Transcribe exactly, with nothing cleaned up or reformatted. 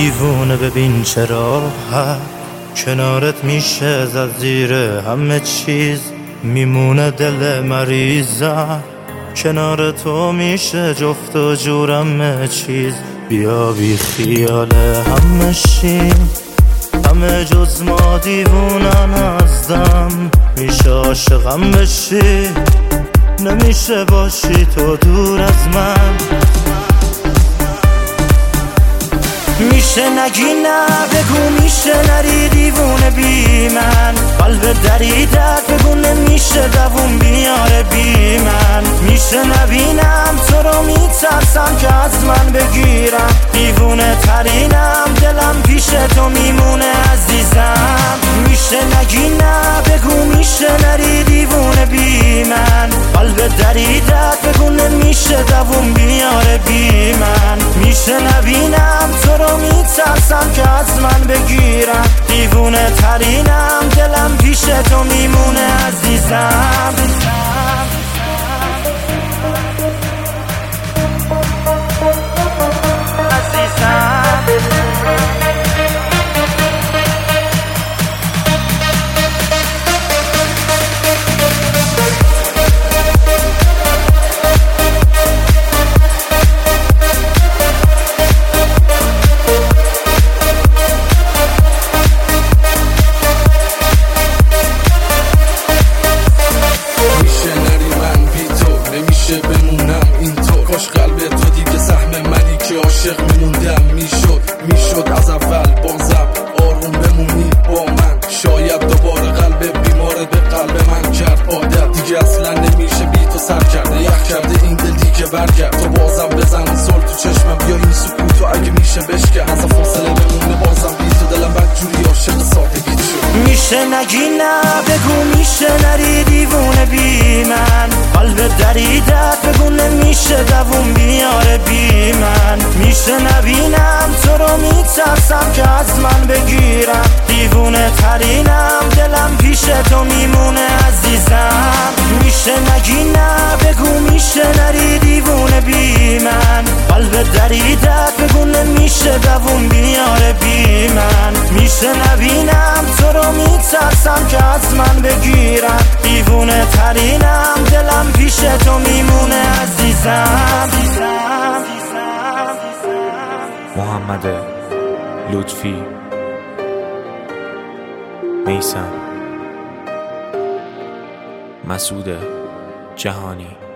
دیوونه ببین چه راحت کنارت میشه زد زیر همه چیز، میمونه دل مریضم کنار تو میشه جفت و جور همه چیز. بیا بی خیال همه شی، همه جز ما دیوونن ازدم، میشه عاشقم بشی نمیشه باشی تو دور از من. میشه نگی نه بگو میشه نری دیوونه بی من، قلب دریدت بگو نمیشه دوون بیاره بی من. میشه نبینم تو رو میترسم که از من بگیرم، دیوونه ترینم دلم پیش تو میمونه عزیزم. میشه نگی نه بگو میشه نری دیوونه بی من، قلب دریدت بگو نمیشه دوون بیاره بی من. میشه نبینم تو رو میترسم که از من بگیرم، دیوونه ترینم دلم پیش تو میمونه عزیزم. بمونم این تو کاش قلب تو دیگه سهم منی که عاشق میموندم. میشد میشد از اول بازم آروم بمونی با من، شاید دوباره قلب بیماره به قلب من کرد عادت، دیگه اصلا نمیشه بی تو سر کرده یخ کرده این دل دیگه برگرد. تو بازم بزن سل تو چشمم بیا این سکوتو اگه میشه بشکن، از فاصله بمونه بازم بی تو دلم بدجوری عاشق سادگی شد. میشه نگی نه بگو میشه نری دیوونه بی من، قلب دریدت بگو نمیشه دوون بیاره بی من. میشه نبینم تو رو میترسم که از من بگیرم، دیوونه ترینم دلم پیش تو میمونه عزیزم. میشه نگی نه بگو میشه نری دیوونه بی من، قلب دریدت بگو نمیشه دوون بیاره بی من. میشه نبینم تو رو میترسم که از من بگیرم، دیوونه ترینم دلم پیش تو میمونه عزیزم. محمد لطفی، میثم، مسعود جهانی.